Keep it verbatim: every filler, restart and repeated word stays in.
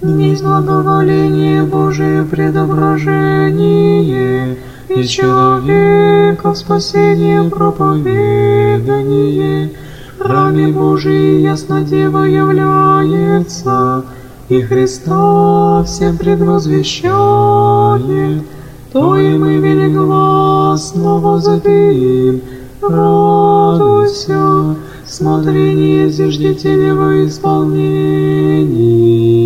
Есть благоволение Божие предображение, и человека спасением проповедание. Раме Божией ясно Дева является, и Христа всем предвозвещает. То и мы велигласно возопим: радуйся, смотри, не зиждите ли во исполнении.